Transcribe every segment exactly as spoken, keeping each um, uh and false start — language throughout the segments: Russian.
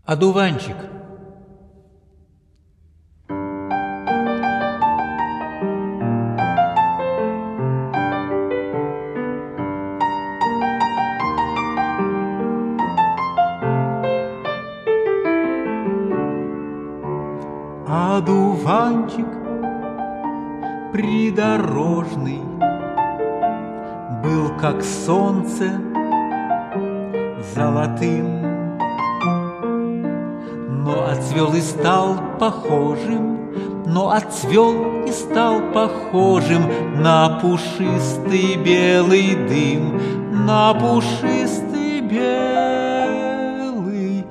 Одуванчик. Одуванчик придорожный был как солнце золотым, но отцвел и стал похожим, но отцвел и стал похожим на пушистый белый дым, на пушистый белый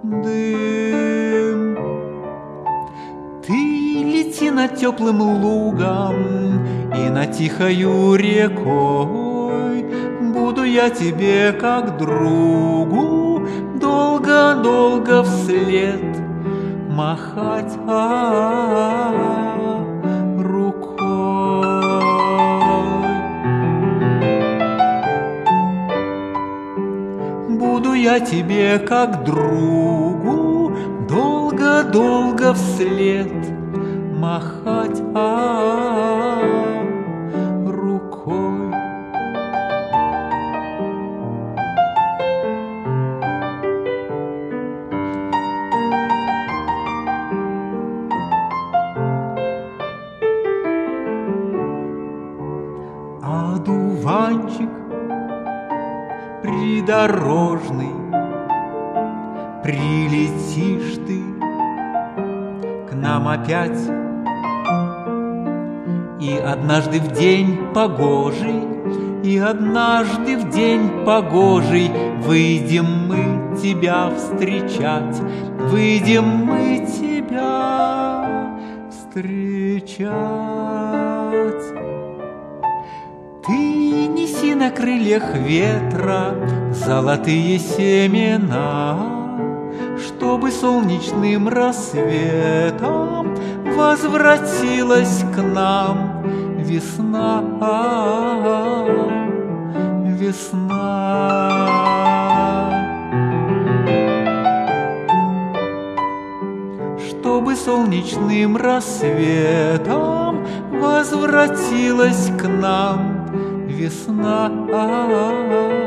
дым. Ты лети над теплым лугом и над тихою рекой, буду я тебе как другу долго-долго вслед махать рукой. Буду я тебе как другу долго-долго вслед махать рукой. Одуванчик придорожный, прилетишь ты к нам опять, и однажды в день погожий, и однажды в день погожий выйдем мы тебя встречать, выйдем мы тебя встречать. Ты неси на крыльях ветра золотые семена, чтобы солнечным рассветом возвратилась к нам весна, весна. Чтобы солнечным рассветом возвратилась к нам весна.